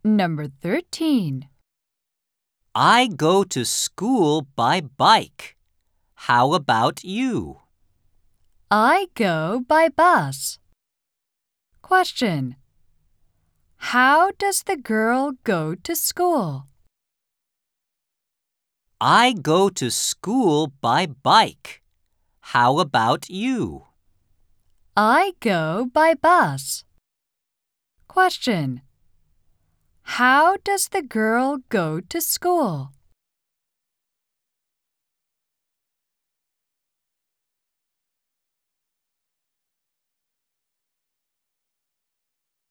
Number 13. I go to school by bike. How about you? I go by bus. Question. How does the girl go to school? I go to school by bike. How about you? I go by bus. Question. How does the girl go to school?